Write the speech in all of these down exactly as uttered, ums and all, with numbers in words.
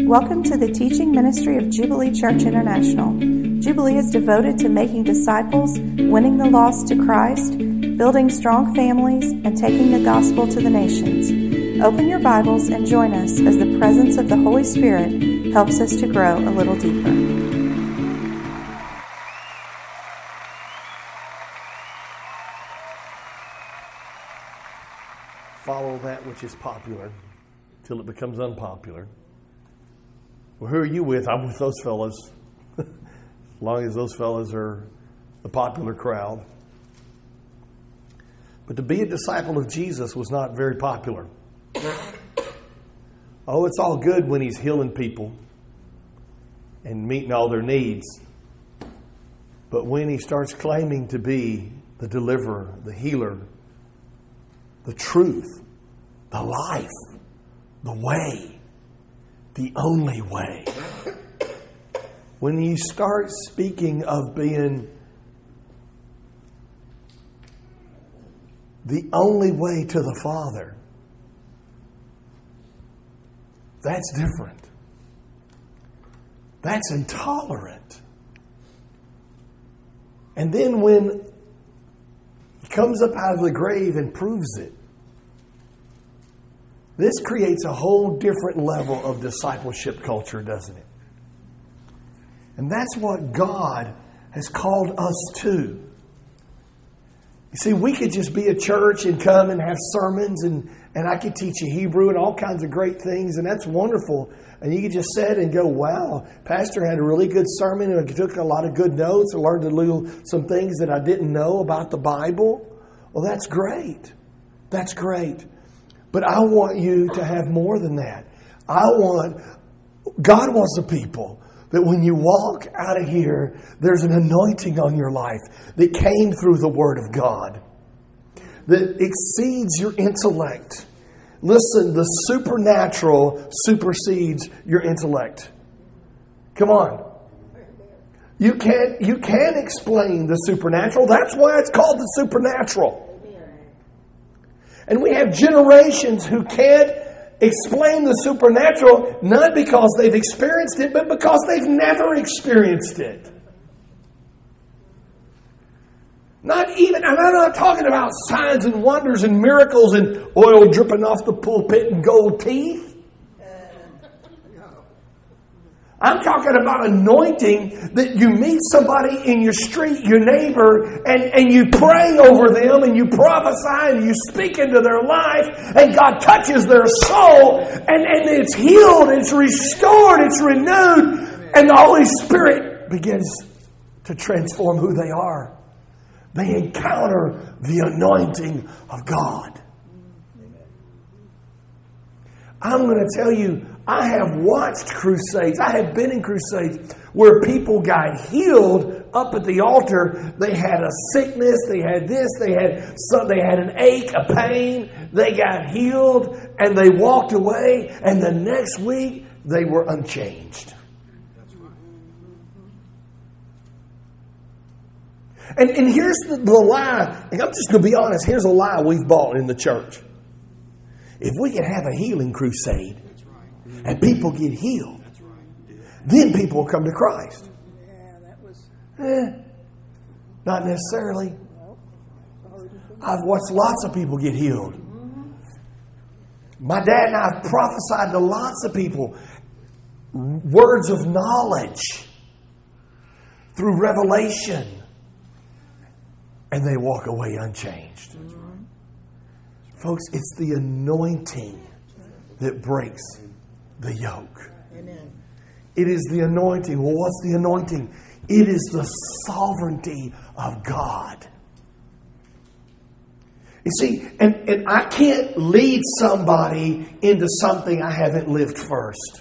Welcome to the teaching ministry of Jubilee Church International. Jubilee is devoted to making disciples, winning the lost to Christ, building strong families, and taking the gospel to the nations. Open your Bibles and join us as the presence of the Holy Spirit helps us to grow a little deeper. Follow that which is popular till it becomes unpopular. Well, who are you with? I'm with those fellas. As long as those fellas are the popular crowd. But to be a disciple of Jesus was not very popular. Oh, it's all good when he's healing people and meeting all their needs. But when he starts claiming to be the deliverer, the healer, the truth, the life, the way, the only way. When you start speaking of being the only way to the Father, that's different. That's intolerant. And then when he comes up out of the grave and proves it, this creates a whole different level of discipleship culture, doesn't it? And that's what God has called us to. You see, we could just be a church and come and have sermons, and, and I could teach you Hebrew and all kinds of great things, and that's wonderful. And you could just sit and go, wow, Pastor had a really good sermon, and I took a lot of good notes and learned a little some things that I didn't know about the Bible. Well, that's great. That's great. But I want you to have more than that. I want, God wants the people that when you walk out of here, there's an anointing on your life that came through the Word of God that exceeds your intellect. Listen, the supernatural supersedes your intellect. Come on. You can't, you can't explain the supernatural. That's why it's called the supernatural. And we have generations who can't explain the supernatural, not because they've experienced it, but because they've never experienced it. Not even, and I'm not talking about signs and wonders and miracles and oil dripping off the pulpit and gold teeth. I'm talking about anointing that you meet somebody in your street, your neighbor, and, and you pray over them and you prophesy and you speak into their life and God touches their soul and, and it's healed, it's restored, it's renewed, and the Holy Spirit begins to transform who they are. They encounter the anointing of God. I'm going to tell you, I have watched crusades. I have been in crusades where people got healed up at the altar. They had a sickness. They had this. They had some, They had an ache, a pain. They got healed and they walked away. And the next week they were unchanged. And, and here's the, the lie. And I'm just going to be honest. Here's a lie we've bought in the church. If we could have a healing crusade, and people get healed, then people will come to Christ. Eh, not necessarily. I've watched lots of people get healed. My dad and I have prophesied to lots of people words of knowledge through revelation, and they walk away unchanged. Folks, it's the anointing that breaks the yoke. Amen. It is the anointing. Well, what's the anointing? It is the sovereignty of God. You see, and, and I can't lead somebody into something I haven't lived first.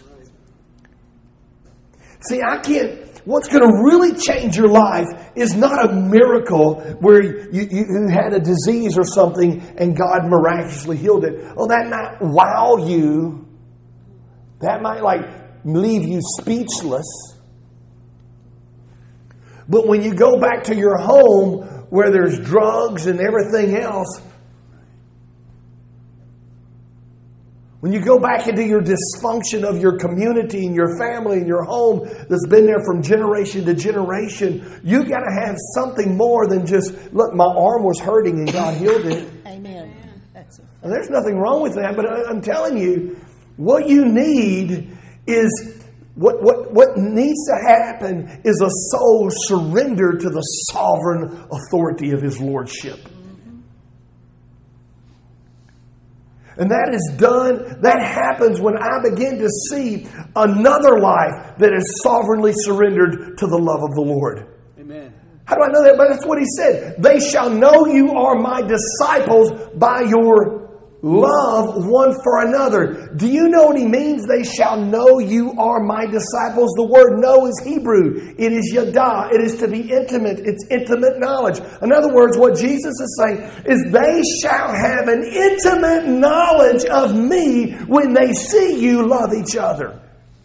See, I can't. What's going to really change your life is not a miracle where you, you, you had a disease or something and God miraculously healed it. Oh, that might wow you. That might like leave you speechless. But when you go back to your home where there's drugs and everything else, When you go back into your dysfunction of your community and your family and your home that's been there from generation to generation, you got to have something more than just, look, my arm was hurting and God healed it. Amen. That's And there's nothing wrong with that, but I'm telling you, what you need is, what, what, what needs to happen is a soul surrendered to the sovereign authority of His Lordship. And that is done, that happens when I begin to see another life that is sovereignly surrendered to the love of the Lord. Amen. How do I know that? But that's what He said. They shall know you are my disciples by your love one for another. Do you know what He means? They shall know you are my disciples. The word know is Hebrew. It is yada. It is to be intimate. It's intimate knowledge. In other words, what Jesus is saying is they shall have an intimate knowledge of me when they see you love each other.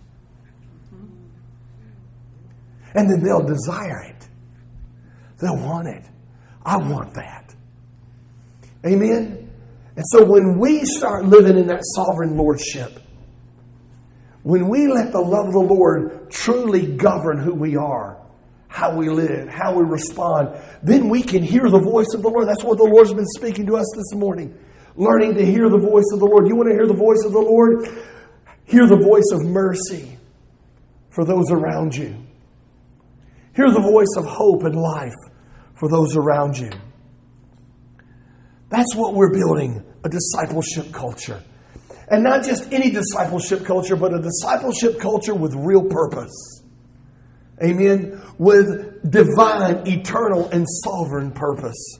And then they'll desire it. They'll want it. I want that. Amen? And so when we start living in that sovereign lordship, when we let the love of the Lord truly govern who we are, how we live, how we respond, then we can hear the voice of the Lord. That's what the Lord's been speaking to us this morning. Learning to hear the voice of the Lord. You want to hear the voice of the Lord? Hear the voice of mercy for those around you. Hear the voice of hope and life for those around you. That's what we're building, a discipleship culture. And not just any discipleship culture, but a discipleship culture with real purpose. Amen? With divine, eternal, and sovereign purpose.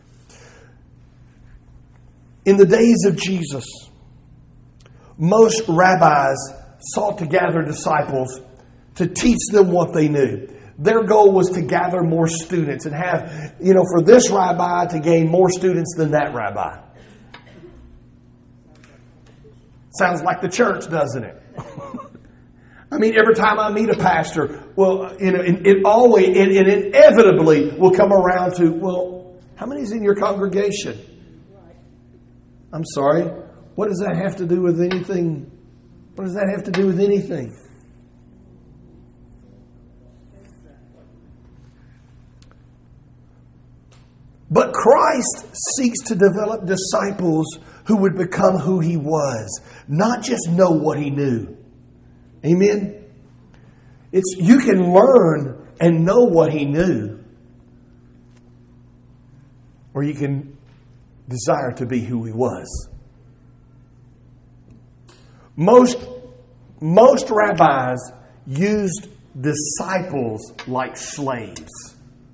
In the days of Jesus, most rabbis sought to gather disciples to teach them what they knew. Their goal was to gather more students and have, you know, for this rabbi to gain more students than that rabbi. Sounds like the church, doesn't it? I mean, every time I meet a pastor, well, you know, it, it always, it, it inevitably will come around to, well, how many is in your congregation? I'm sorry. What does that have to do with anything? What does that have to do with anything? But Christ seeks to develop disciples who would become who He was, not just know what He knew. Amen? It's you can learn and know what He knew, or you can desire to be who He was. Most, most rabbis used disciples like slaves.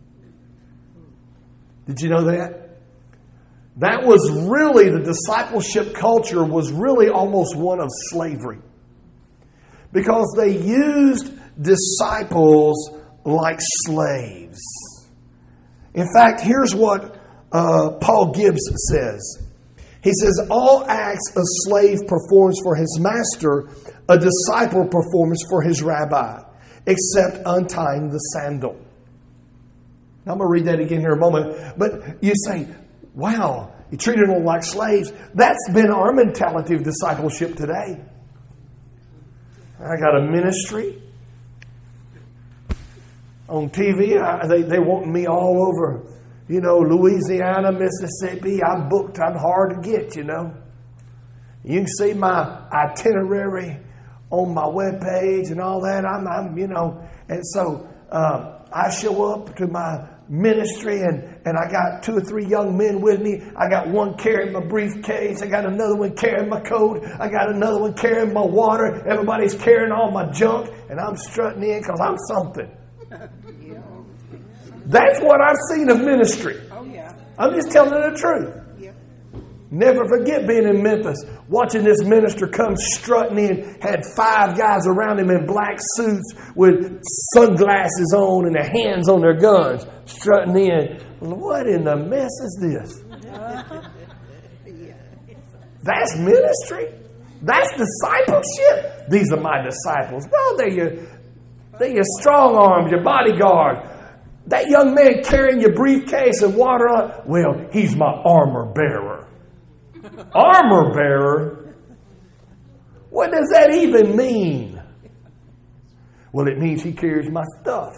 Did you know that? That was really, the discipleship culture was really almost one of slavery. Because they used disciples like slaves. In fact, here's what uh, Paul Gibbs says. He says, all acts a slave performs for his master, a disciple performs for his rabbi, except untying the sandal. Now, I'm going to read that again here in a moment. But you say, wow, you treated them like slaves. That's been our mentality of discipleship today. I got a ministry on T V. I, they, they want me all over, you know, Louisiana, Mississippi. I'm booked. I'm hard to get, you know. You can see my itinerary on my webpage and all that. I'm, I'm you know, and so uh, I show up to my ministry and, and I got two or three young men with me. I got one carrying my briefcase. I got another one carrying my coat. I got another one carrying my water. Everybody's carrying all my junk and I'm strutting in because I'm something. That's what I've seen of ministry. Oh, yeah. I'm just telling the truth. Yeah. Never forget being in Memphis, watching this minister come strutting in, had five guys around him in black suits with sunglasses on and their hands on their guns, strutting in. What in the mess is this? That's ministry? That's discipleship? These are my disciples. No, they're your, they're your strong arms, your bodyguards. That young man carrying your briefcase and water on, well, he's my armor bearer. Armor bearer? What does that even mean? Well, it means he carries my stuff.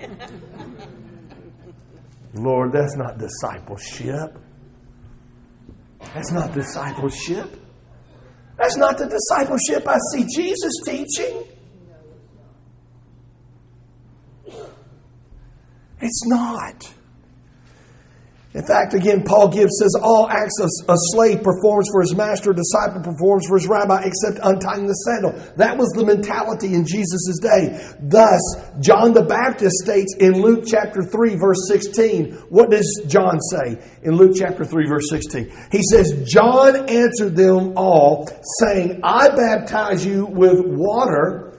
Lord, that's not discipleship. That's not discipleship. That's not the discipleship I see Jesus teaching. It's not. In fact, again, Paul gives, says, all acts of a slave performs for his master, a disciple performs for his rabbi, except untying the sandal. That was the mentality in Jesus' day. Thus, John the Baptist states in Luke chapter three, verse sixteen, what does John say in Luke chapter three, verse sixteen? He says, John answered them all, saying, I baptize you with water,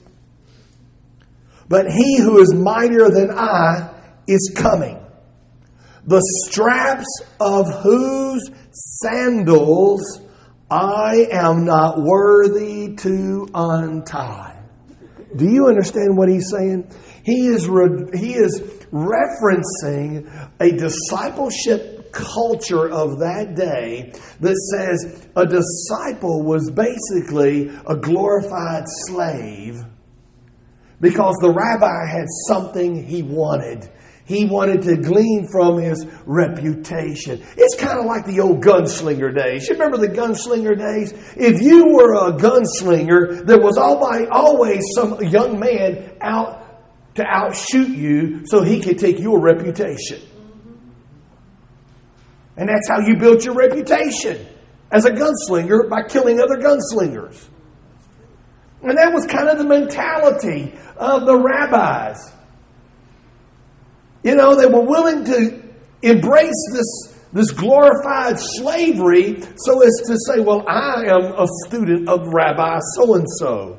but he who is mightier than I is coming, the straps of whose sandals I am not worthy to untie. Do you understand what he's saying? He is re- he is referencing a discipleship culture of that day that says a disciple was basically a glorified slave because the rabbi had something he wanted. He wanted to glean from his reputation. It's kind of like the old gunslinger days. You remember the gunslinger days? If you were a gunslinger, there was always some young man out to outshoot you so he could take your reputation. And that's how you built your reputation as a gunslinger, by killing other gunslingers. And that was kind of the mentality of the rabbis. You know, they were willing to embrace this, this glorified slavery so as to say, well, I am a student of Rabbi so-and-so.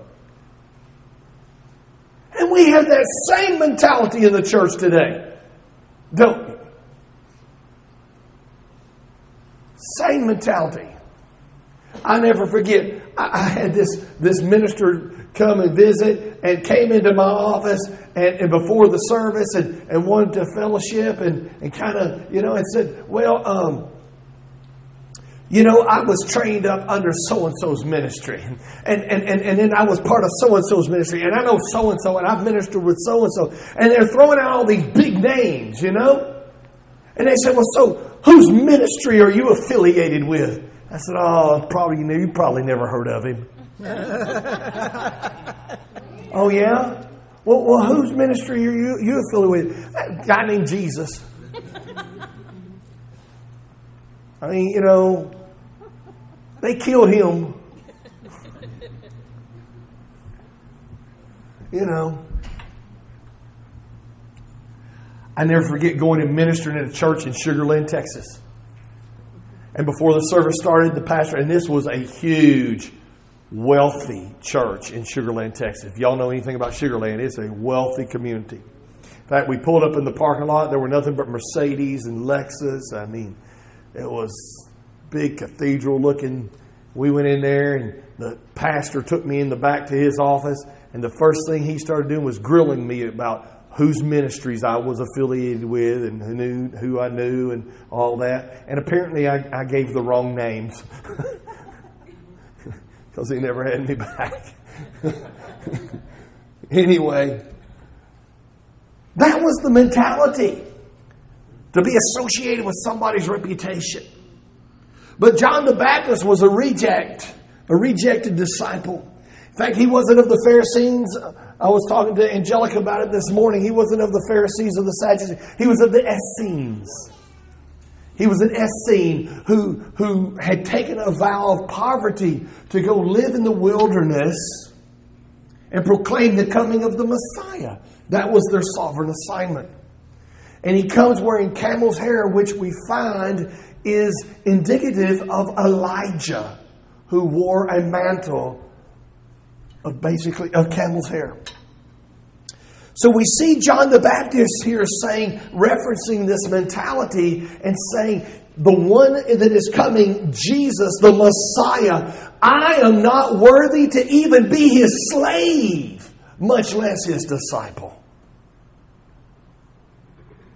And we have that same mentality in the church today, don't we? Same mentality. I never forget, I, I had this, this minister come and visit and came into my office and, and before the service and, and wanted to fellowship and, and kind of, you know, and said, well, um, you know, I was trained up under so-and-so's ministry. And, and, and, and then I was part of so-and-so's ministry. And I know so-and-so and I've ministered with so-and-so. And they're throwing out all these big names, you know. And they said, well, so whose ministry are you affiliated with? I said, oh, probably you, you probably never heard of him. Oh, yeah? Well, well, whose ministry are you, you affiliated with? A guy named Jesus. I mean, you know, they killed him. You know. I never forget going and ministering at a church in Sugar Land, Texas. And before the service started, the pastor, and this was a huge, wealthy church in Sugar Land, Texas. If y'all know anything about Sugar Land, it's a wealthy community. In fact, we pulled up in the parking lot. There were nothing but Mercedes and Lexus. I mean, it was big cathedral looking. We went in there and the pastor took me in the back to his office. And the first thing he started doing was grilling me about whose ministries I was affiliated with and who knew who I knew and all that. And apparently I, I gave the wrong names because he never had me back. Anyway, that was the mentality, to be associated with somebody's reputation. But John the Baptist was a reject, a rejected disciple. In fact, he wasn't of the Pharisees. I was talking to Angelica about it this morning. He wasn't of the Pharisees or the Sadducees. He was of the Essenes. He was an Essene who, who had taken a vow of poverty to go live in the wilderness and proclaim the coming of the Messiah. That was their sovereign assignment. And he comes wearing camel's hair, which we find is indicative of Elijah, who wore a mantle of basically of camel's hair. So we see John the Baptist here saying, referencing this mentality and saying, the one that is coming, Jesus, the Messiah, I am not worthy to even be his slave, much less his disciple.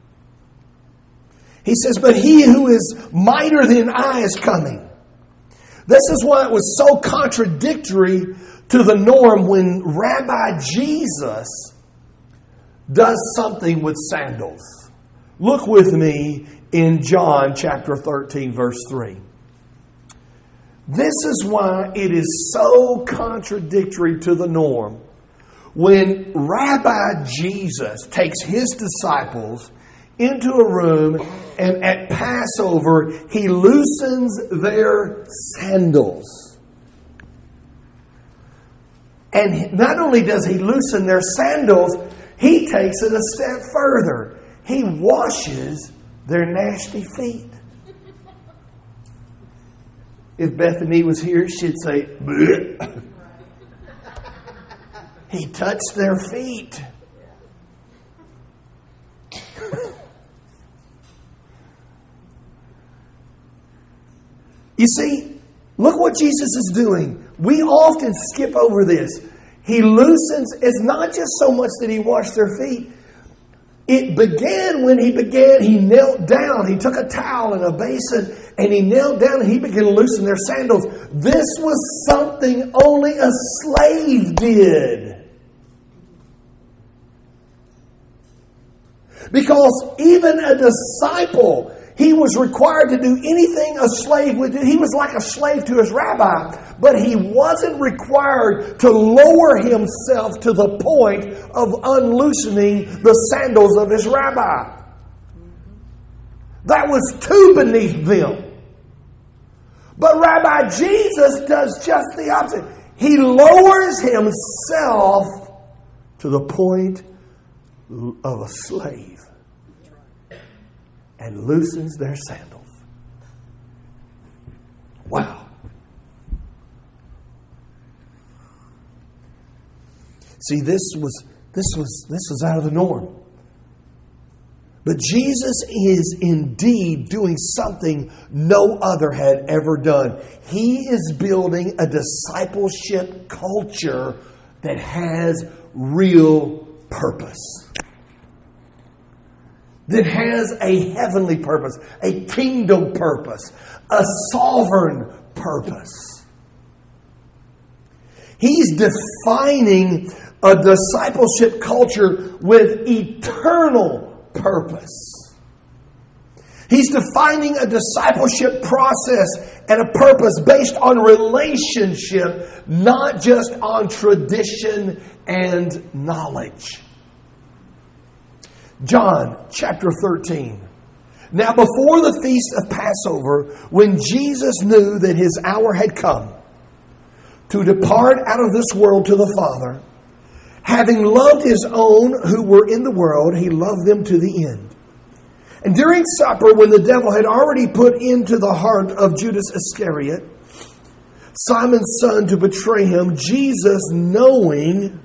He says, but he who is mightier than I is coming. This is why it was so contradictory to the norm when Rabbi Jesus does something with sandals. Look with me in John chapter thirteen, verse three. This is why it is so contradictory to the norm when Rabbi Jesus takes his disciples into a room and at Passover he loosens their sandals. And not only does he loosen their sandals, he takes it a step further. He washes their nasty feet. If Bethany was here, she'd say, bleh. He touched their feet. You see, look what Jesus is doing. We often skip over this. He loosens, it's not just so much that he washed their feet. It began when he began, he knelt down. He took a towel and a basin and he knelt down and he began to loosen their sandals. This was something only a slave did. Because even a disciple, he was required to do anything a slave would do. He was like a slave to his rabbi, but he wasn't required to lower himself to the point of unloosening the sandals of his rabbi. That was too beneath them. But Rabbi Jesus does just the opposite. He lowers himself to the point of a slave and loosens their sandals. Wow. See, this was this was this was out of the norm. But Jesus is indeed doing something no other had ever done. He is building a discipleship culture that has real purpose. That has a heavenly purpose, a kingdom purpose, a sovereign purpose. He's defining a discipleship culture with eternal purpose. He's defining a discipleship process and a purpose based on relationship, not just on tradition and knowledge. John chapter thirteen. Now before the feast of Passover, when Jesus knew that his hour had come to depart out of this world to the Father, having loved his own who were in the world, he loved them to the end. And during supper, when the devil had already put into the heart of Judas Iscariot, Simon's son, to betray him, Jesus, knowing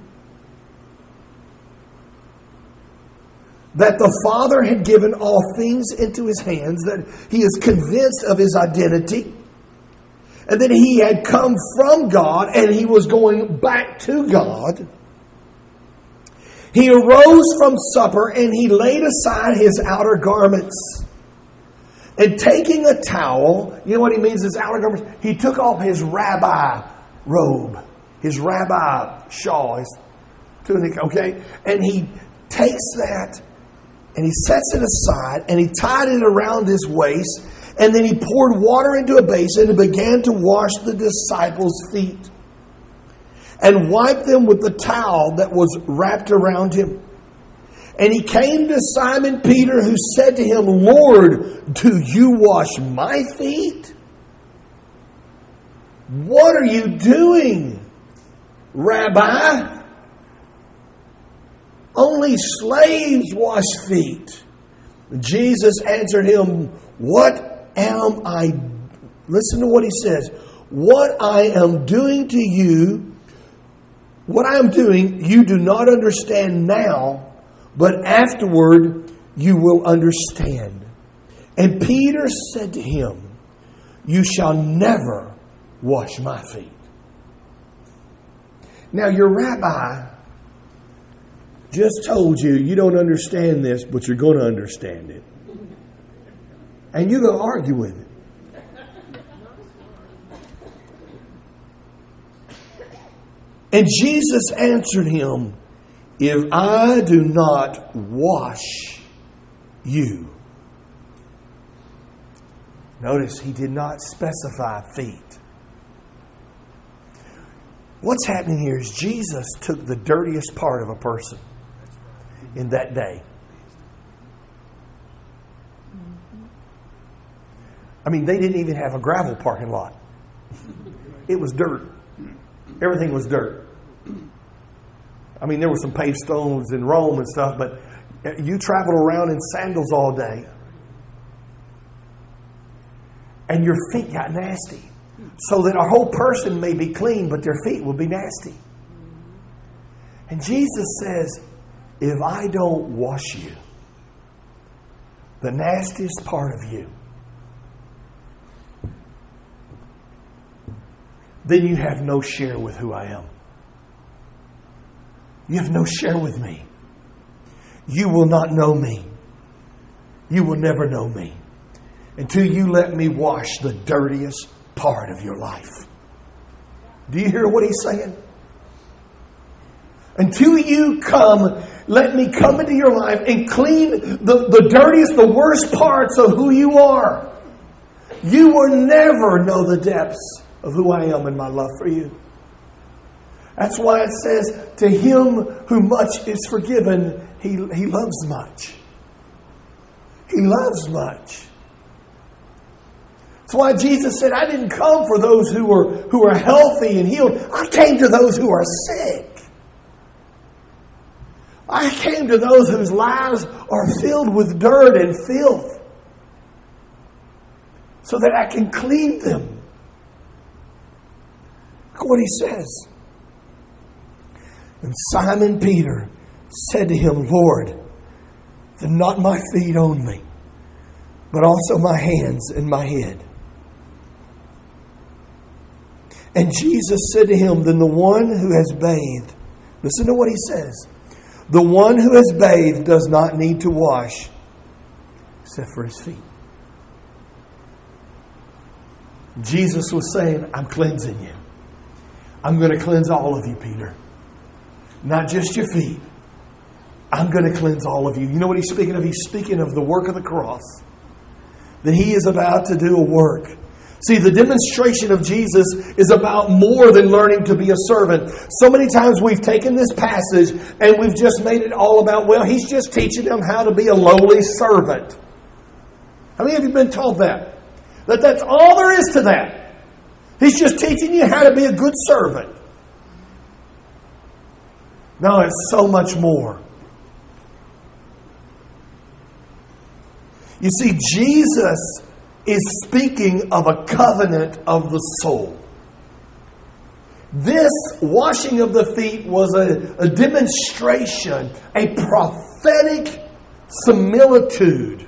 that the Father had given all things into his hands, that he is convinced of his identity, and that he had come from God and he was going back to God, he arose from supper and he laid aside his outer garments. And taking a towel, you know what he means, his outer garments? He took off his rabbi robe, his rabbi shawl, his tunic, okay? And he takes that and he sets it aside and he tied it around his waist. And then he poured water into a basin and began to wash the disciples' feet and wiped them with the towel that was wrapped around him. And he came to Simon Peter, who said to him, Lord, do you wash my feet? What are you doing, Rabbi? Only slaves wash feet. Jesus answered him, what am I? Listen to what he says. What I am doing to you, what I am doing, you do not understand now, but afterward you will understand. And Peter said to him, you shall never wash my feet. Now your rabbi just told you, you don't understand this, but you're going to understand it. And you're going to argue with it. And Jesus answered him, if I do not wash you. Notice he did not specify feet. What's happening here is Jesus took the dirtiest part of a person in that day. I mean, they didn't even have a gravel parking lot. It was dirt. Everything was dirt. I mean, there were some paved stones in Rome and stuff, but you traveled around in sandals all day. And your feet got nasty. So that our whole person may be clean, but their feet will be nasty. And Jesus says, if I don't wash you, the nastiest part of you, then you have no share with who I am. You have no share with me. You will not know me. You will never know me until you let me wash the dirtiest part of your life. Do you hear what he's saying? Until you come, let me come into your life and clean the, the dirtiest, the worst parts of who you are. You will never know the depths of who I am and my love for you. That's why it says, to him who much is forgiven, he, he loves much. He loves much. That's why Jesus said, I didn't come for those who were, who are healthy and healed. I came to those who are sick. I came to those whose lives are filled with dirt and filth so that I can clean them. Look what he says. And Simon Peter said to him, Lord, then not my feet only, but also my hands and my head. And Jesus said to him, then the one who has bathed, listen to what he says, the one who has bathed does not need to wash except for his feet. Jesus was saying, I'm cleansing you. I'm going to cleanse all of you, Peter. Not just your feet. I'm going to cleanse all of you. You know what he's speaking of? He's speaking of the work of the cross. That he is about to do a work. See, the demonstration of Jesus is about more than learning to be a servant. So many times we've taken this passage and we've just made it all about, well, he's just teaching them how to be a lowly servant. How many of you have been told that? That that's all there is to that. He's just teaching you how to be a good servant. No, it's so much more. You see, Jesus is speaking of a covenant of the soul. This washing of the feet was a, a demonstration, a prophetic similitude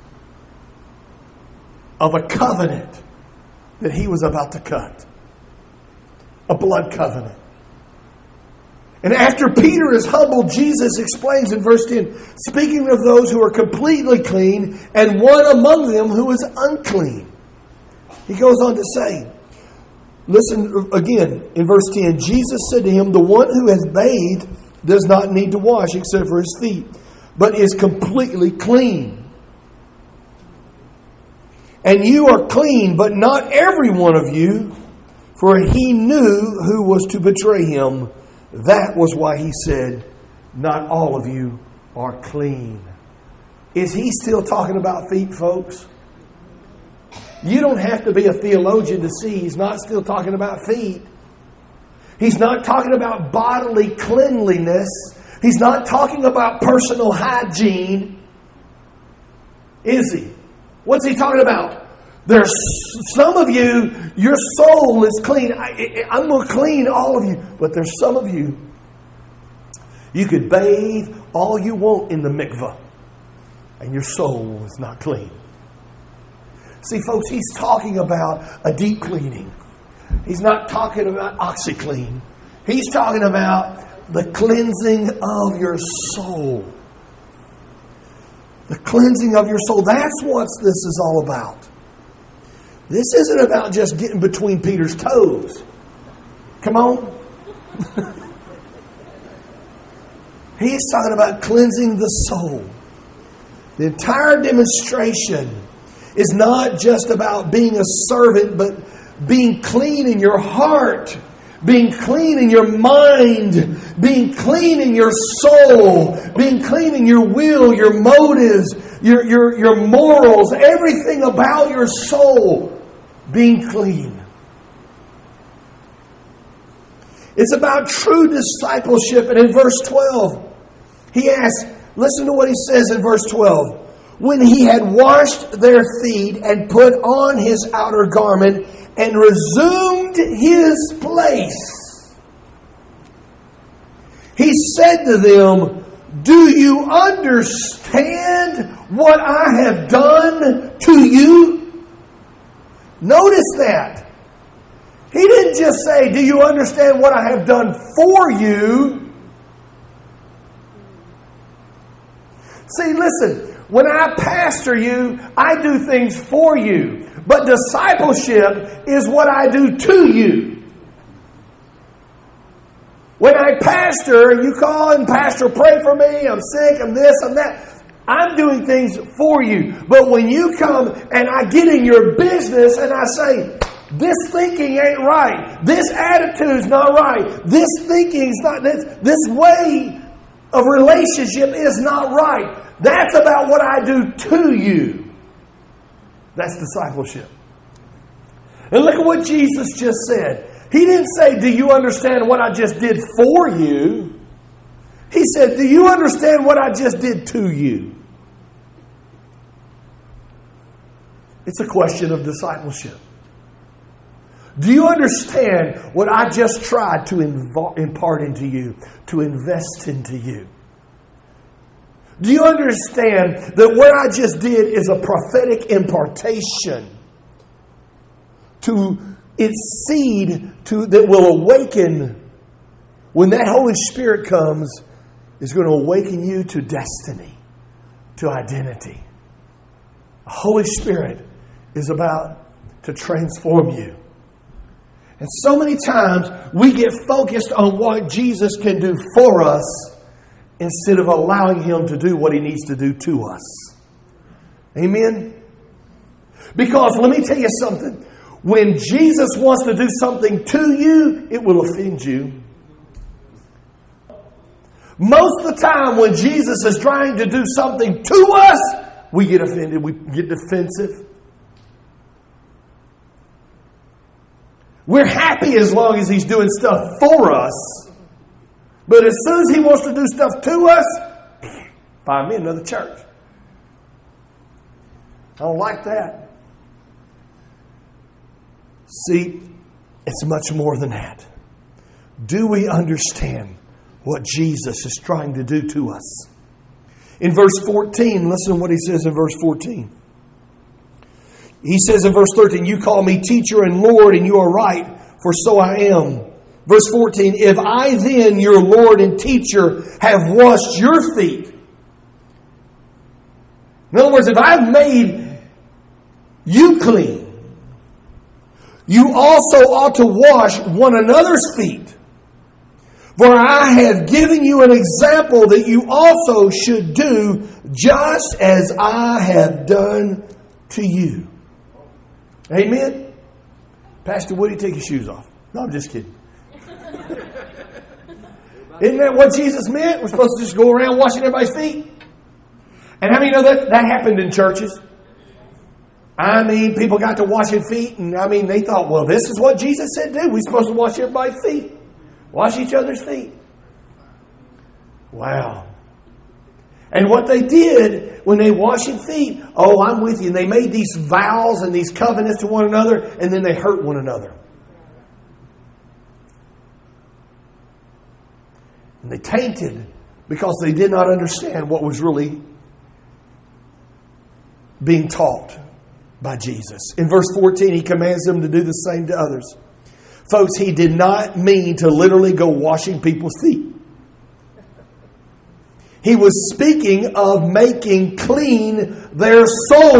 of a covenant that he was about to cut. A blood covenant. And after Peter is humbled, Jesus explains in verse ten, speaking of those who are completely clean and one among them who is unclean. He goes on to say, listen again in verse ten, Jesus said to him, the one who has bathed does not need to wash except for his feet, but is completely clean. And you are clean, but not every one of you, for he knew who was to betray him. That was why he said, not all of you are clean. Is he still talking about feet, folks? You don't have to be a theologian to see he's not still talking about feet. He's not talking about bodily cleanliness. He's not talking about personal hygiene. Is he? What's he talking about? There's some of you, your soul is clean. I, I'm going to clean all of you. But there's some of you, you could bathe all you want in the mikveh, and your soul is not clean. See, folks, he's talking about a deep cleaning. He's not talking about OxyClean. He's talking about the cleansing of your soul. The cleansing of your soul. That's what this is all about. This isn't about just getting between Peter's toes. Come on. He's talking about cleansing the soul. The entire demonstration is not just about being a servant, but being clean in your heart, being clean in your mind, being clean in your soul, being clean in your will, your motives, your, your, your morals, everything about your soul being clean. It's about true discipleship. And in verse twelve, he asks, listen to what he says in verse twelve. When he had washed their feet and put on his outer garment and resumed his place, he said to them, do you understand what I have done to you? Notice that. He didn't just say, do you understand what I have done for you? See, listen, when I pastor you, I do things for you. But discipleship is what I do to you. When I pastor, you call and pastor, pray for me, I'm sick, I'm this, I'm that. I'm doing things for you. But when you come and I get in your business and I say, this thinking ain't right. This attitude's not right. This thinking's not, this, this way of relationship is not right. That's about what I do to you. That's discipleship. And look at what Jesus just said. He didn't say, do you understand what I just did for you? He said, do you understand what I just did to you? It's a question of discipleship. Do you understand what I just tried to impart into you, to invest into you? Do you understand that what I just did is a prophetic impartation to its seed to, that will awaken when that Holy Spirit comes, is going to awaken you to destiny, to identity. The Holy Spirit is about to transform you. And so many times we get focused on what Jesus can do for us instead of allowing Him to do what He needs to do to us. Amen? Because let me tell you something. When Jesus wants to do something to you, it will offend you. Most of the time when Jesus is trying to do something to us, we get offended, we get defensive. We're happy as long as He's doing stuff for us. But as soon as He wants to do stuff to us, find me another church. I don't like that. See, it's much more than that. Do we understand what Jesus is trying to do to us? In verse fourteen, listen to what He says in verse fourteen. He says in verse thirteen, you call me teacher and Lord, and you are right, for so I am. Verse fourteen, if I then, your Lord and teacher, have washed your feet. In other words, if I've made you clean, you also ought to wash one another's feet. For I have given you an example that you also should do just as I have done to you. Amen? Pastor Woody, take your shoes off. No, I'm just kidding. Isn't that what Jesus meant? We're supposed to just go around washing everybody's feet? And how many know that that happened in churches? I mean, people got to washing feet, and I mean, they thought, well, this is what Jesus said do. We're supposed to wash everybody's feet. Wash each other's feet. Wow. And what they did when they washing feet, oh, I'm with you. And they made these vows and these covenants to one another, and then they hurt one another. And they tainted because they did not understand what was really being taught by Jesus. In verse fourteen, He commands them to do the same to others. Folks, He did not mean to literally go washing people's feet. He was speaking of making clean their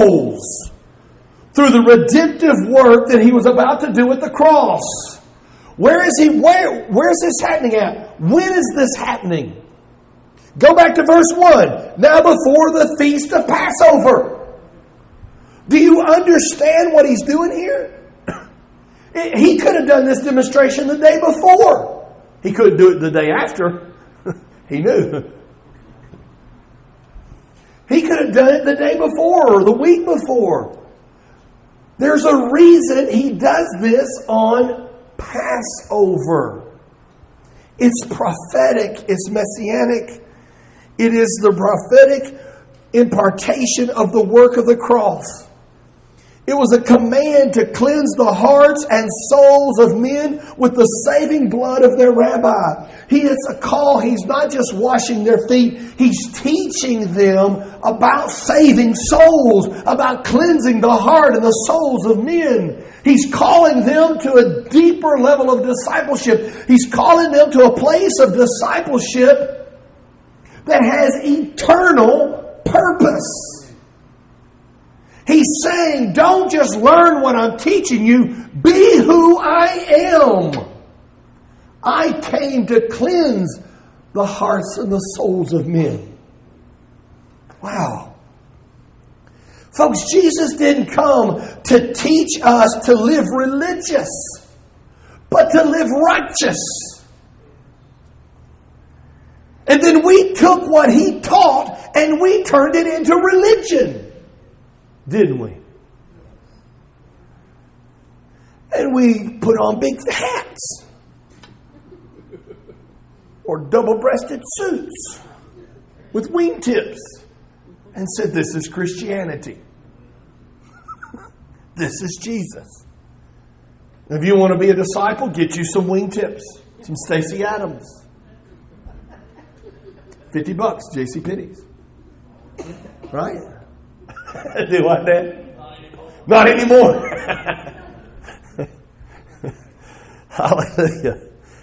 souls through the redemptive work that He was about to do at the cross. Where is he? Where, where is this happening at? When is this happening? Go back to verse one. Now before the feast of Passover. Do you understand what he's doing here? He could have done this demonstration the day before. He couldn't do it the day after. He knew. He could have done it the day before or the week before. There's a reason he does this on Passover. It's prophetic. It's messianic. It is the prophetic impartation of the work of the cross. It was a command to cleanse the hearts and souls of men with the saving blood of their rabbi. He is a call. He's not just washing their feet. He's teaching them about saving souls, about cleansing the heart and the souls of men. He's calling them to a deeper level of discipleship. He's calling them to a place of discipleship that has eternal purpose. He's saying, don't just learn what I'm teaching you. Be who I am. I came to cleanse the hearts and the souls of men. Wow. Folks, Jesus didn't come to teach us to live religious, but to live righteous. And then we took what he taught and we turned it into religion. Didn't we? And we put on big hats. Or double-breasted suits with wingtips. And said, this is Christianity. This is Jesus. If you want to be a disciple, get you some wingtips. Some Stacey Adams. fifty bucks, JCPenney's. Right? Do what, Dad? Not anymore. Not anymore. Hallelujah.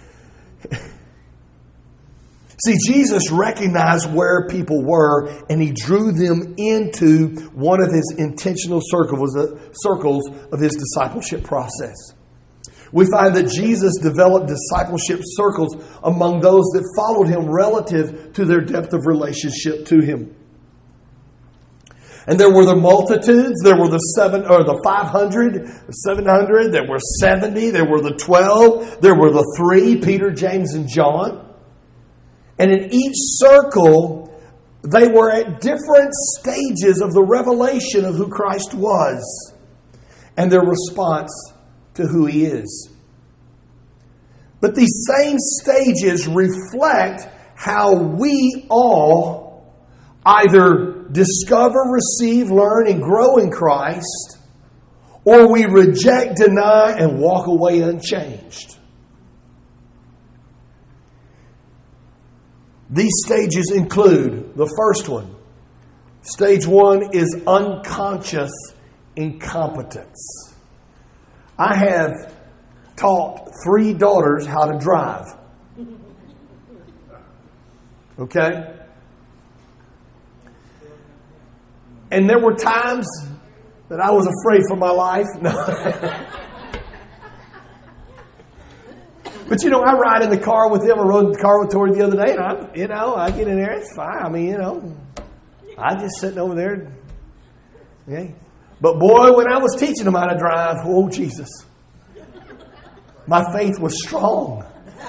See, Jesus recognized where people were and he drew them into one of his intentional circles, circles of his discipleship process. We find that Jesus developed discipleship circles among those that followed him relative to their depth of relationship to him. And there were the multitudes, there were the seven or the five hundred, seven hundred, there were seventy, there were the twelve, there were the three, Peter, James, and John. And in each circle, they were at different stages of the revelation of who Christ was and their response to who he is. But these same stages reflect how we all either discover, receive, learn, and grow in Christ, or we reject, deny, and walk away unchanged. These stages include the first one. Stage one is unconscious incompetence. I have taught three daughters how to drive. Okay? And there were times that I was afraid for my life. No. But, you know, I ride in the car with them. I rode in the car with Tori the other day. And, I, you know, I get in there. It's fine. I mean, you know, I just sitting over there. Okay. But, boy, when I was teaching them how to drive, oh, Jesus. My faith was strong.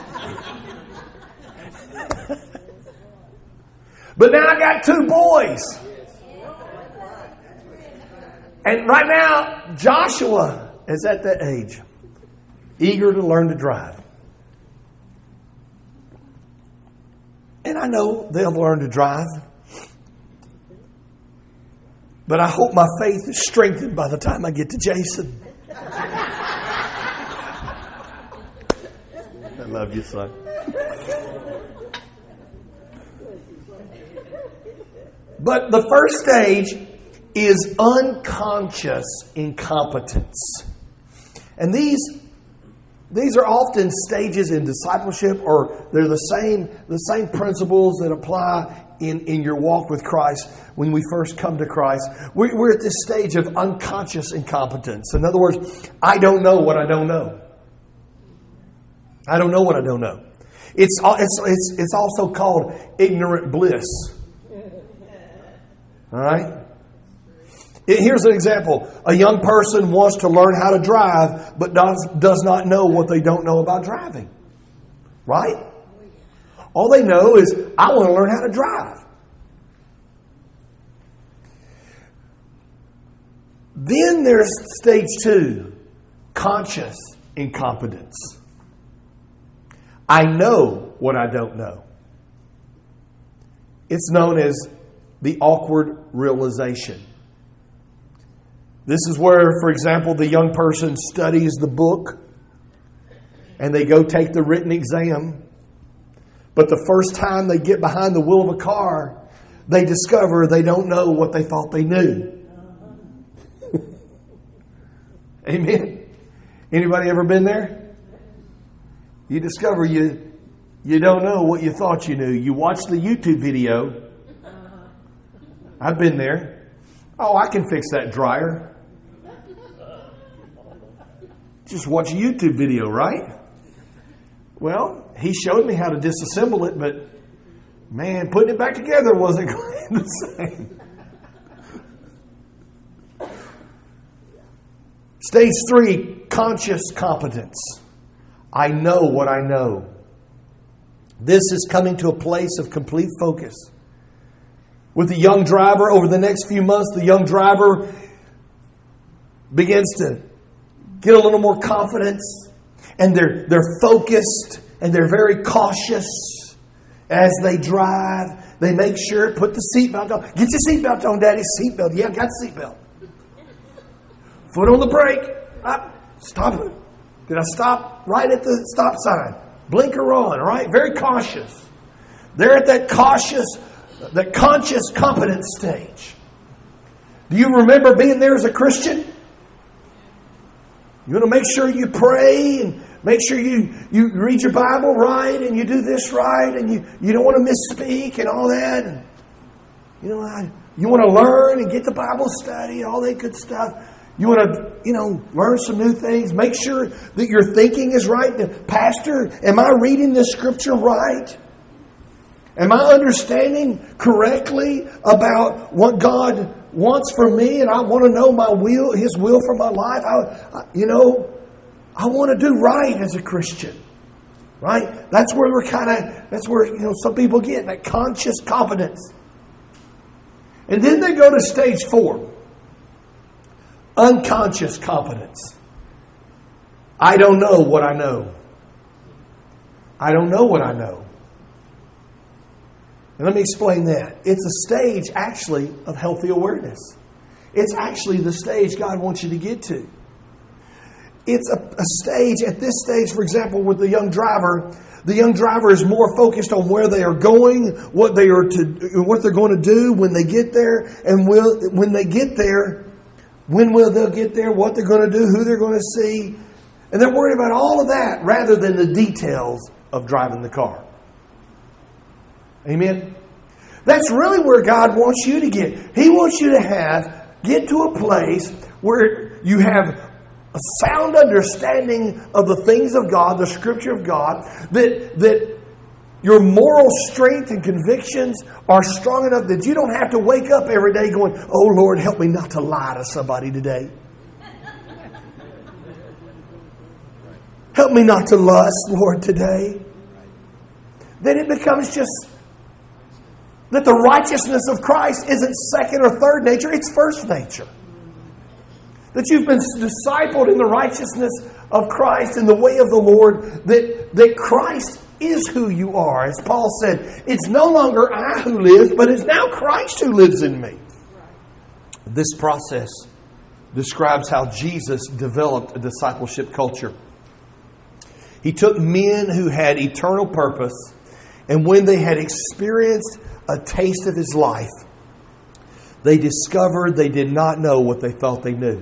But now I got two boys. And right now, Joshua is at that age, eager to learn to drive. And I know they'll learn to drive. But I hope my faith is strengthened by the time I get to Jason. I love you, son. But the first stage is unconscious incompetence. And these These are often stages in discipleship, or they're the same the same principles that apply in, in your walk with Christ when we first come to Christ. We're, we're at this stage of unconscious incompetence. In other words, I don't know what I don't know. I don't know what I don't know. It's, it's, it's, it's also called ignorant bliss. All right? Here's an example. A young person wants to learn how to drive, but does, does not know what they don't know about driving. Right? All they know is, I want to learn how to drive. Then there's stage two, conscious incompetence. I know what I don't know. It's known as the awkward realization. This is where, for example, the young person studies the book and they go take the written exam. But the first time they get behind the wheel of a car, they discover they don't know what they thought they knew. Amen. Anybody ever been there? You discover you you don't know what you thought you knew. You watch the YouTube video. I've been there. Oh, I can fix that dryer. Just watch a YouTube video, right? Well, he showed me how to disassemble it, but man, putting it back together wasn't quite the same. Stage three, conscious competence. I know what I know. This is coming to a place of complete focus. With the young driver, over the next few months, the young driver begins to get a little more confidence, and they're they're focused and they're very cautious as they drive. They make sure, put the seatbelt on. Get your seatbelt on, Daddy. Seatbelt. Yeah, got the seatbelt. Foot on the brake. Up. Stop it. Did I stop right at the stop sign? Blinker on, all right? Very cautious. They're at that cautious, that conscious competence stage. Do you remember being there as a Christian? You want to make sure you pray and make sure you, you read your Bible right and you do this right and you, you don't want to misspeak and all that. And, you know, I, you want to learn and get the Bible study and all that good stuff. You want to, you know, learn some new things. Make sure that your thinking is right. Pastor, am I reading this scripture right? Am I understanding correctly about what God wants for me? And I want to know my will, His will for my life. I, I, you know, I want to do right as a Christian. Right? That's where we're kind of, that's where, you know, some people get that conscious competence. And then they go to stage four. Unconscious competence. I don't know what I know. I don't know what I know. And let me explain that. It's a stage, actually, of healthy awareness. It's actually the stage God wants you to get to. It's a, a stage, at this stage, for example, with the young driver, the young driver is more focused on where they are going, what they are to, what they're going to do when they get there, and will, when they get there, when will they get there, what they're going to do, who they're going to see. And they're worried about all of that rather than the details of driving the car. Amen? That's really where God wants you to get. He wants you to have, get to a place where you have a sound understanding of the things of God, the Scripture of God, that, that your moral strength and convictions are strong enough that you don't have to wake up every day going, oh Lord, help me not to lie to somebody today. Help me not to lust, Lord, today. Then it becomes just that the righteousness of Christ isn't second or third nature, it's first nature. That you've been discipled in the righteousness of Christ, in the way of the Lord, that, that Christ is who you are. As Paul said, it's no longer I who lives, but it's now Christ who lives in me. This process describes how Jesus developed a discipleship culture. He took men who had eternal purpose, and when they had experienced a taste of His life, they discovered they did not know what they thought they knew.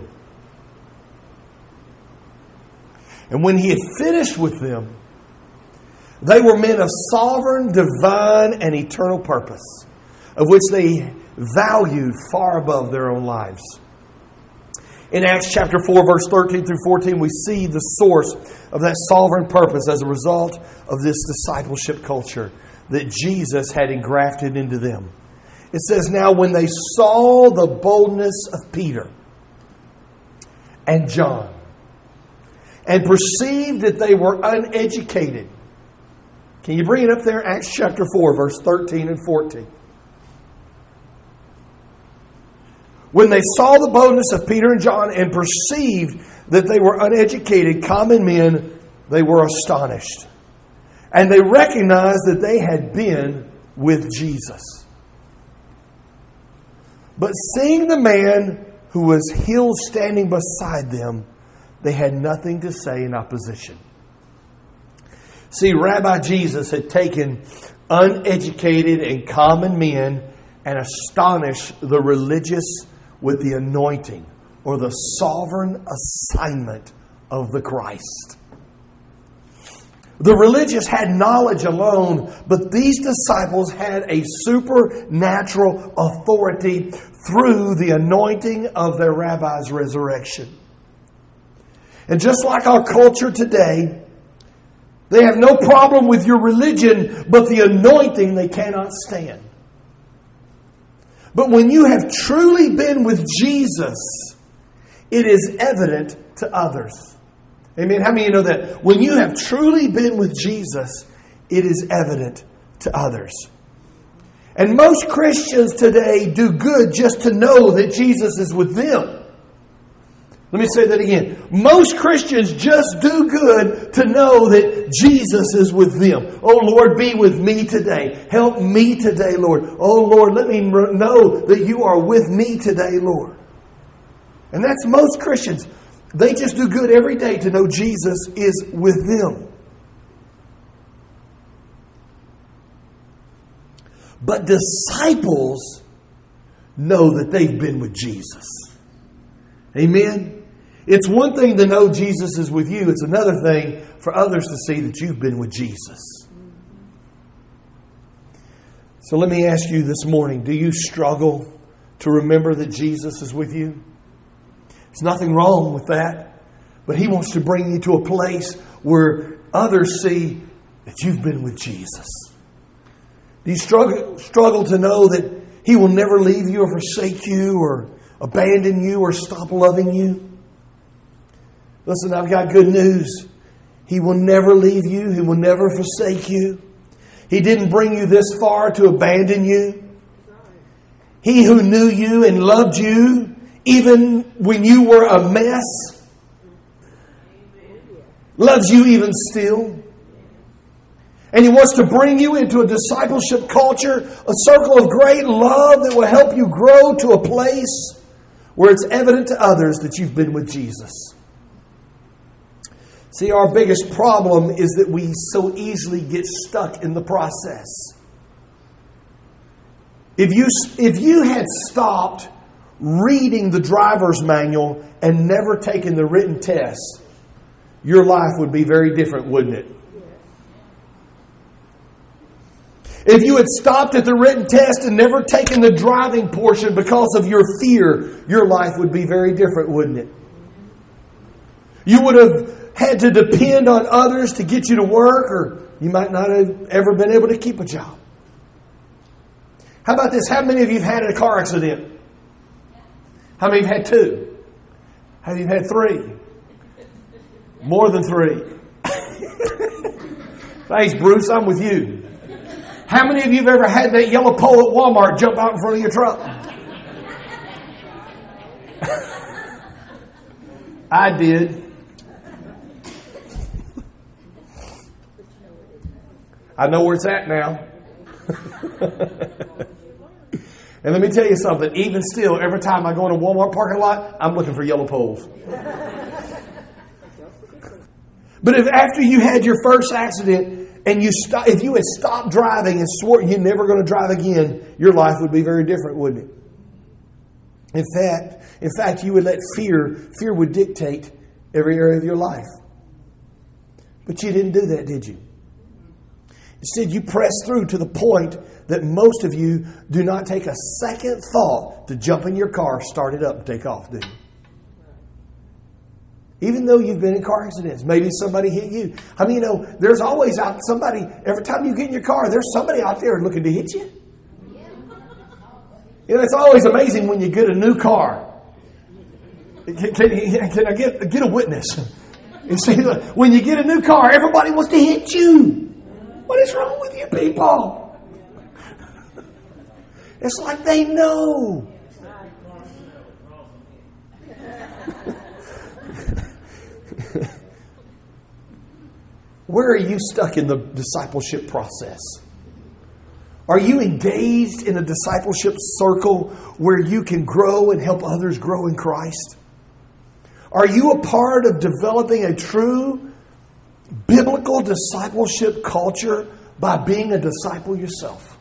And when He had finished with them, they were men of sovereign, divine, and eternal purpose, of which they valued far above their own lives. In Acts chapter four, verse thirteen through fourteen, we see the source of that sovereign purpose as a result of this discipleship culture that Jesus had engrafted into them. It says, now when they saw the boldness of Peter and John and perceived that they were uneducated. Can you bring it up there? Acts chapter four, verse thirteen and fourteen. When they saw the boldness of Peter and John and perceived that they were uneducated, common men, they were astonished. And they recognized that they had been with Jesus. But seeing the man who was healed standing beside them, they had nothing to say in opposition. See, Rabbi Jesus had taken uneducated and common men and astonished the religious with the anointing or the sovereign assignment of the Christ. The religious had knowledge alone, but these disciples had a supernatural authority through the anointing of their rabbi's resurrection. And just like our culture today, they have no problem with your religion, but the anointing they cannot stand. But when you have truly been with Jesus, it is evident to others. Amen. How many of you know that? When you have truly been with Jesus, it is evident to others. And most Christians today do good just to know that Jesus is with them. Let me say that again. Most Christians just do good to know that Jesus is with them. Oh, Lord, be with me today. Help me today, Lord. Oh, Lord, let me know that you are with me today, Lord. And that's most Christians. They just do good every day to know Jesus is with them. But disciples know that they've been with Jesus. Amen? It's one thing to know Jesus is with you. It's another thing for others to see that you've been with Jesus. So let me ask you this morning, do you struggle to remember that Jesus is with you? There's nothing wrong with that. But He wants to bring you to a place where others see that you've been with Jesus. Do you struggle, struggle to know that He will never leave you or forsake you or abandon you or stop loving you? Listen, I've got good news. He will never leave you. He will never forsake you. He didn't bring you this far to abandon you. He who knew you and loved you, even when you were a mess, loves you even still. And He wants to bring you into a discipleship culture, a circle of great love that will help you grow to a place where it's evident to others that you've been with Jesus. See, our biggest problem is that we so easily get stuck in the process. If you, if you had stopped reading the driver's manual and never taken the written test, your life would be very different, wouldn't it? If you had stopped at the written test and never taken the driving portion because of your fear, your life would be very different, wouldn't it? You would have had to depend on others to get you to work, or you might not have ever been able to keep a job. How about this? How many of you have had a car accident? How many have had two? How many have had three? More than three. Thanks, Bruce. I'm with you. How many of you have ever had that yellow pole at Walmart jump out in front of your truck? I did. I know where it's at now. And let me tell you something. Even still, every time I go in a Walmart parking lot, I'm looking for yellow poles. But if after you had your first accident and you stop, if you had stopped driving and swore you're never going to drive again, your life would be very different, wouldn't it? In fact, in fact, you would let fear, fear would dictate every area of your life. But you didn't do that, did you? Instead, you press through to the point that most of you do not take a second thought to jump in your car, start it up, and take off, do you? Even though you've been in car accidents, maybe somebody hit you. I mean, you know, there's always out somebody, every time you get in your car, there's somebody out there looking to hit you. You know, it's always amazing when you get a new car. Can, can, can I get, get a witness? You see, when you get a new car, everybody wants to hit you. What is wrong with you people? It's like they know. Where are you stuck in the discipleship process? Are you engaged in a discipleship circle where you can grow and help others grow in Christ? Are you a part of developing a true biblical discipleship culture by being a disciple yourself?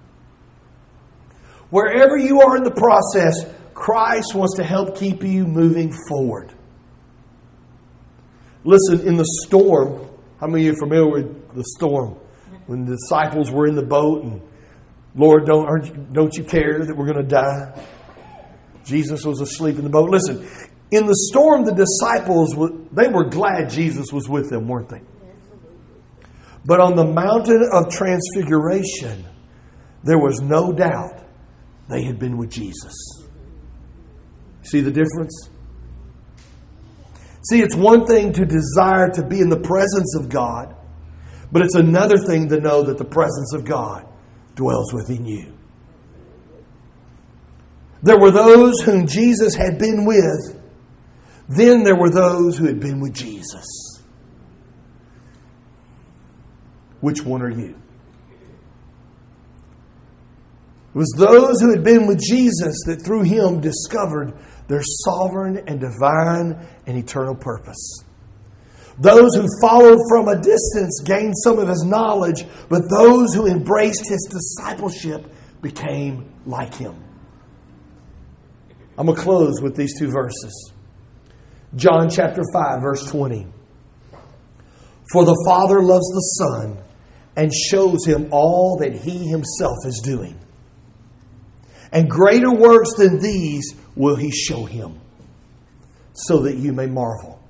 Wherever you are in the process, Christ wants to help keep you moving forward. Listen, in the storm, how many of you are familiar with the storm? When the disciples were in the boat and, Lord, don't, aren't you, don't you care that we're going to die? Jesus was asleep in the boat. Listen, in the storm, the disciples, they were glad Jesus was with them, weren't they? But on the mountain of transfiguration, there was no doubt they had been with Jesus. See the difference? See, it's one thing to desire to be in the presence of God, but it's another thing to know that the presence of God dwells within you. There were those whom Jesus had been with. Then there were those who had been with Jesus. Which one are you? It was those who had been with Jesus that through Him discovered their sovereign and divine and eternal purpose. Those who followed from a distance gained some of His knowledge, but those who embraced His discipleship became like Him. I'm going to close with these two verses. John chapter five, verse twenty. For the Father loves the Son and shows Him all that He Himself is doing. And greater works than these will He show Him, so that you may marvel.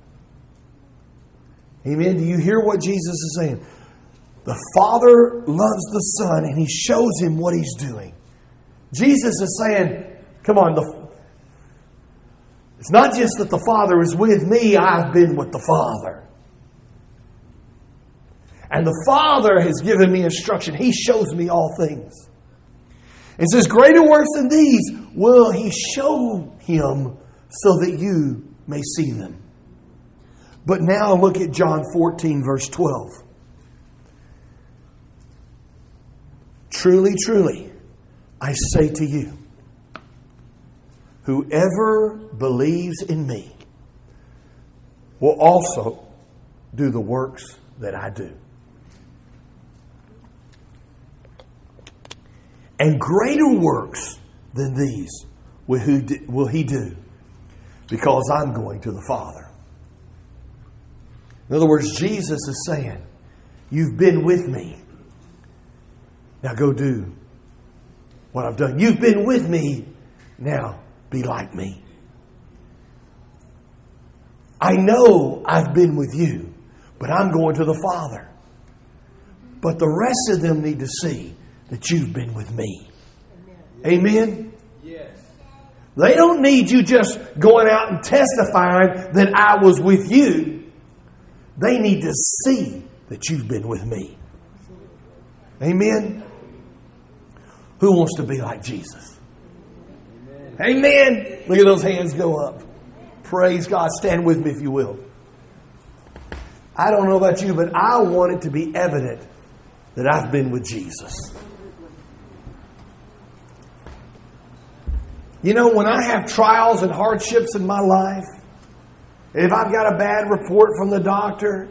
Amen. Do you hear what Jesus is saying? The Father loves the Son and He shows Him what He's doing. Jesus is saying, come on, the, it's not just that the Father is with me, I've been with the Father. And the Father has given me instruction. He shows me all things. It says, greater works than these will He show Him so that you may see them. But now look at John fourteen, verse twelve. Truly, truly, I say to you, whoever believes in me will also do the works that I do. And greater works than these will He do, because I'm going to the Father. In other words, Jesus is saying, you've been with me. Now go do what I've done. You've been with me. Now be like me. I know I've been with you, but I'm going to the Father. But the rest of them need to see that you've been with me. Amen? Yes. They don't need you just going out and testifying that I was with you. They need to see that you've been with me. Amen? Who wants to be like Jesus? Amen. Amen. Look at those hands go up. Praise God. Stand with me if you will. I don't know about you, but I want it to be evident that I've been with Jesus. You know, when I have trials and hardships in my life, if I've got a bad report from the doctor,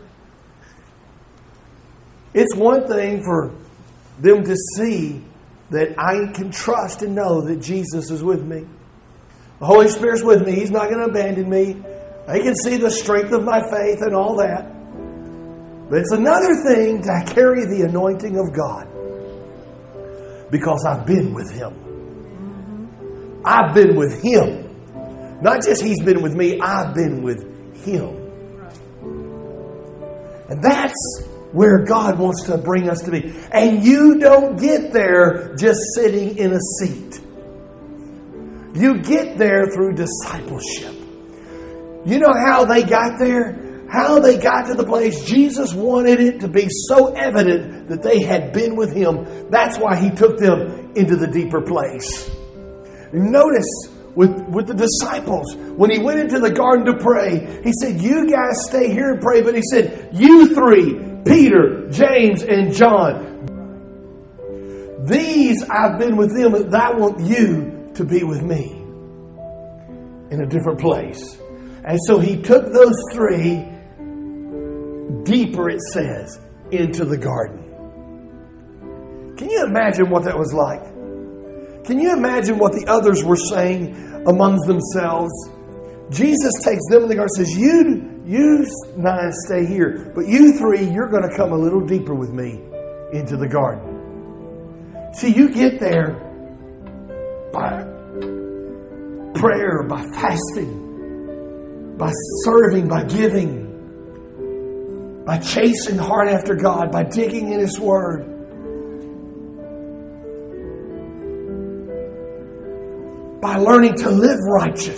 it's one thing for them to see that I can trust and know that Jesus is with me. The Holy Spirit's with me. He's not going to abandon me. They can see the strength of my faith and all that. But it's another thing to carry the anointing of God, because I've been with Him. I've been with Him. Not just He's been with me, I've been with Him. And that's where God wants to bring us to be. And you don't get there just sitting in a seat. You get there through discipleship. You know how they got there? How they got to the place? Jesus wanted it to be so evident that they had been with Him. That's why He took them into the deeper place. Notice with, with the disciples, when He went into the garden to pray, He said, you guys stay here and pray. But He said, you three, Peter, James, and John, these I've been with them, and I want you to be with me in a different place. And so He took those three deeper, it says, into the garden. Can you imagine what that was like? Can you imagine what the others were saying amongst themselves? Jesus takes them in the garden and says, you, you nine stay here, but you three, you're going to come a little deeper with me into the garden. See, you get there by prayer, by fasting, by serving, by giving, by chasing hard after God, by digging in His Word. By learning to live righteous.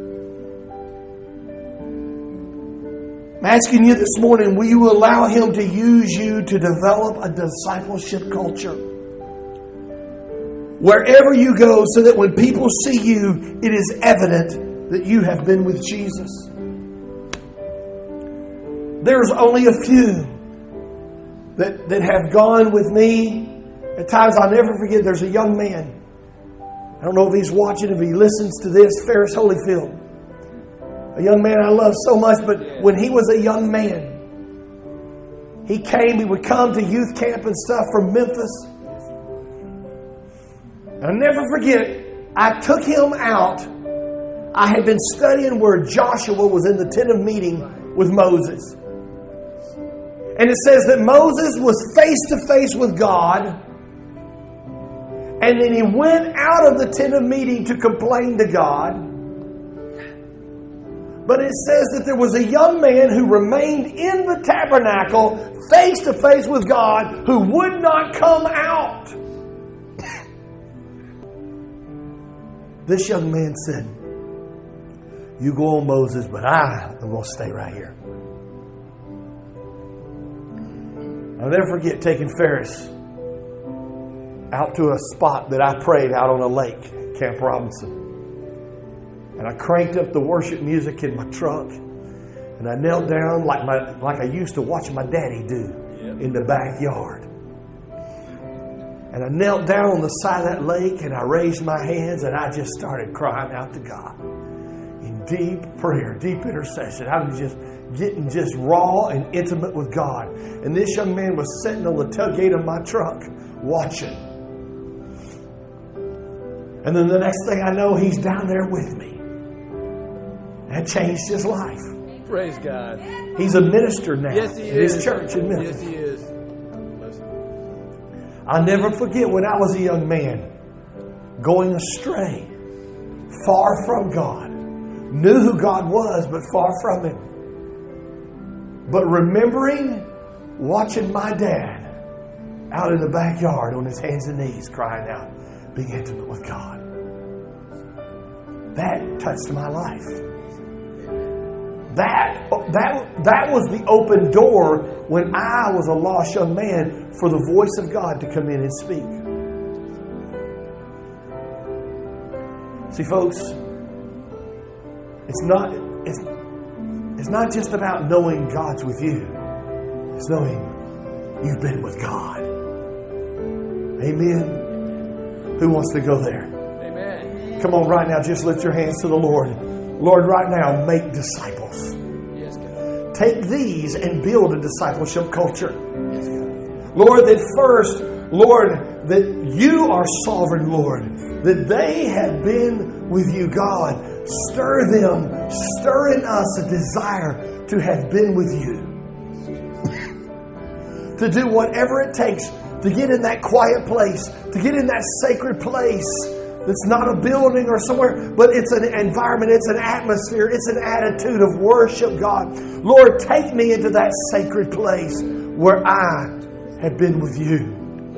I'm asking you this morning, will you allow Him to use you to develop a discipleship culture? Wherever you go, so that when people see you, it is evident that you have been with Jesus. There's only a few that, that have gone with me. At times I'll never forget, there's a young man. I don't know if he's watching, if he listens to this, Ferris Holyfield. A young man I love so much, but when he was a young man, he came, he would come to youth camp and stuff from Memphis. I'll never forget, I took him out. I had been studying where Joshua was in the tent of meeting with Moses. And it says that Moses was face to face with God. And then he went out of the tent of meeting to complain to God. But it says that there was a young man who remained in the tabernacle face to face with God who would not come out. This young man said, you go on, Moses, but I am going to stay right here. I'll never forget taking Ferris out to a spot that I prayed out on a lake, Camp Robinson. And I cranked up the worship music in my truck. And I knelt down like my like I used to watch my daddy do in the backyard. And I knelt down on the side of that lake and I raised my hands and I just started crying out to God in deep prayer, deep intercession. I was just getting just raw and intimate with God. And this young man was sitting on the tailgate of my truck watching. And then the next thing I know, he's down there with me. That changed his life. Praise God. He's a minister now yes, he in is. his church in Memphis. Yes, he is. I'll never forget when I was a young man, going astray, far from God. Knew who God was, but far from Him. But remembering watching my dad out in the backyard on his hands and knees crying out, being intimate with God. That touched my life. That, that, that was the open door when I was a lost young man for the voice of God to come in and speak. See, folks, it's not, it's, it's not just about knowing God's with you. It's knowing you've been with God. Amen. Who wants to go there? Amen. Come on, right now, just lift your hands to the Lord. Lord, right now, make disciples. Yes, God. Take these and build a discipleship culture. Yes, God. Lord, that first, Lord, that you are sovereign, Lord, that they have been with you, God. Stir them, stir in us a desire to have been with you. To do whatever it takes to get in that quiet place, to get in that sacred place It's not a building or somewhere, but it's an environment, it's an atmosphere, it's an attitude of worship, God. Lord, take me into that sacred place where I have been with you.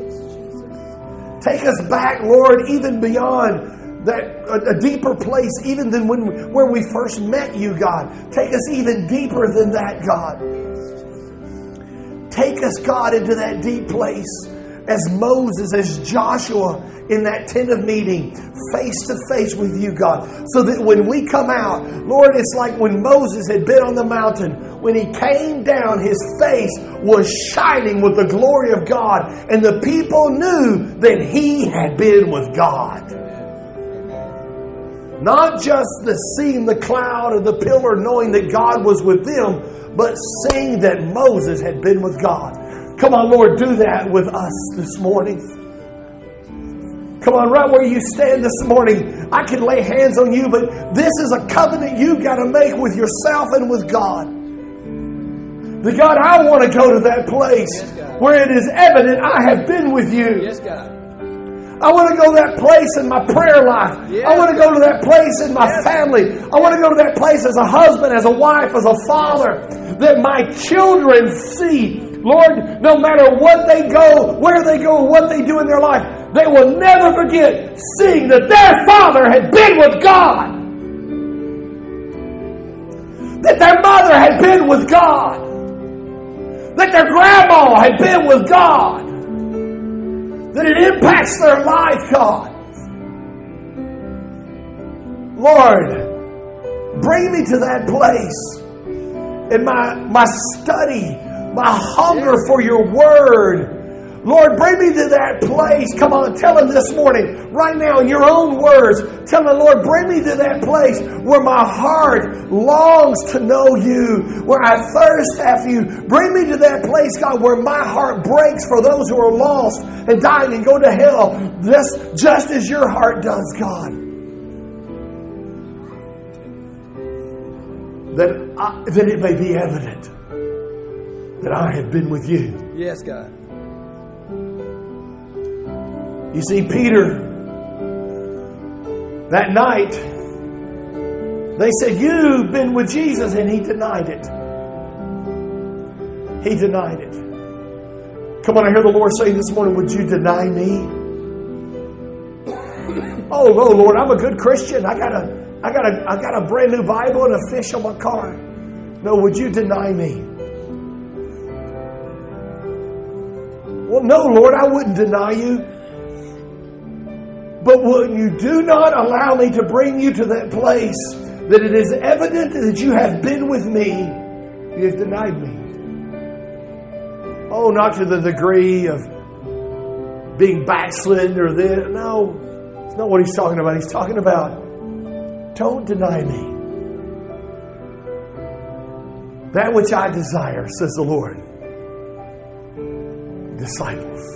Take us back, Lord, even beyond that, a, a deeper place, even than when where we first met you, God. Take us even deeper than that, God. Take us, God, into that deep place as Moses, as Joshua in that tent of meeting, face to face with you, God. So that when we come out, Lord, it's like when Moses had been on the mountain. When he came down, his face was shining with the glory of God. And the people knew that he had been with God. Not just the seeing the cloud or the pillar, knowing that God was with them, but seeing that Moses had been with God. Come on, Lord, do that with us this morning. Come on, right where you stand this morning, I can lay hands on you, but this is a covenant you've got to make with yourself and with God. The God, I want to go to that place yes, where it is evident I have been with you. Yes, God. I want to go to that place in my prayer life. Yes. I want to go to that place in my yes. family. I want to go to that place as a husband, as a wife, as a father, that my children see. Lord, no matter what they go, where they go, what they do in their life, they will never forget seeing that their father had been with God. That their mother had been with God. That their grandma had been with God. That it impacts their life, God. Lord, bring me to that place in my, my study, my hunger for your word. Lord, bring me to that place. Come on, tell him this morning, right now in your own words. Tell him, Lord, bring me to that place where my heart longs to know you, where I thirst after you. Bring me to that place, God, where my heart breaks for those who are lost and dying and go to hell, just, just as your heart does, God. That, I, that it may be evident that I have been with you. Yes, God. You see, Peter, that night, they said, you've been with Jesus, and he denied it. He denied it. Come on, I hear the Lord saying this morning, would you deny me? Oh, no, Lord, I'm a good Christian. I got a, I got a, I got a brand new Bible and a fish on my car. No, would you deny me? Well, no, Lord, I wouldn't deny you. But when you do not allow me to bring you to that place that it is evident that you have been with me, you have denied me. Oh, not to the degree of being backslidden or this. No, it's not what he's talking about. He's talking about, don't deny me. That which I desire, says the Lord. Disciples.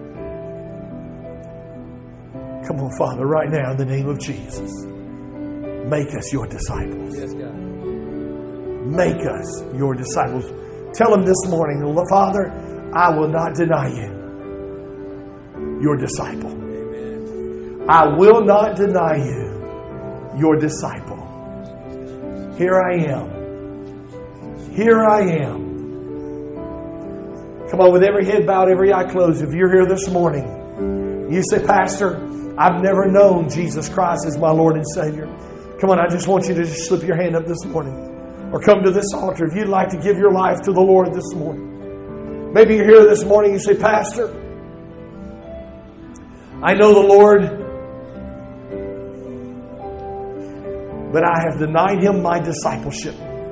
Come on, Father, right now in the name of Jesus. Make us your disciples. Yes, God. Make us your disciples. Tell them this morning, Father, I will not deny you, your disciple. Amen. I will not deny you, your disciple. Here I am. Here I am. Come on, with every head bowed, every eye closed. If you're here this morning, you say, Pastor, I've never known Jesus Christ as my Lord and Savior. Come on, I just want you to just slip your hand up this morning. Or come to this altar if you'd like to give your life to the Lord this morning. Maybe you're here this morning and you say, Pastor, I know the Lord, but I have denied Him my discipleship.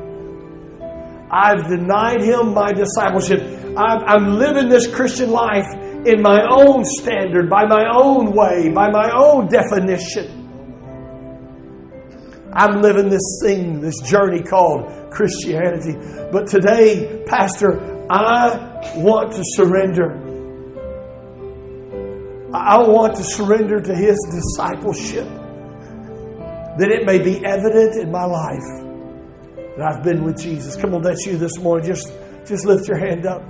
I've denied Him my discipleship. I'm, I'm living this Christian life in my own standard, by my own way, by my own definition. I'm living this thing, this journey called Christianity. But today, Pastor, I want to surrender. I want to surrender to His discipleship. That it may be evident in my life that I've been with Jesus. Come on, that's you this morning. Just, just lift your hand up.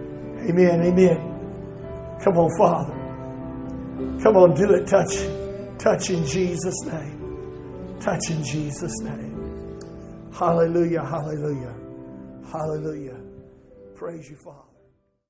Amen, amen. Come on, Father. Come on, do it. Touch. Touch in Jesus' name. Touch in Jesus' name. Hallelujah, hallelujah, hallelujah. Praise you, Father.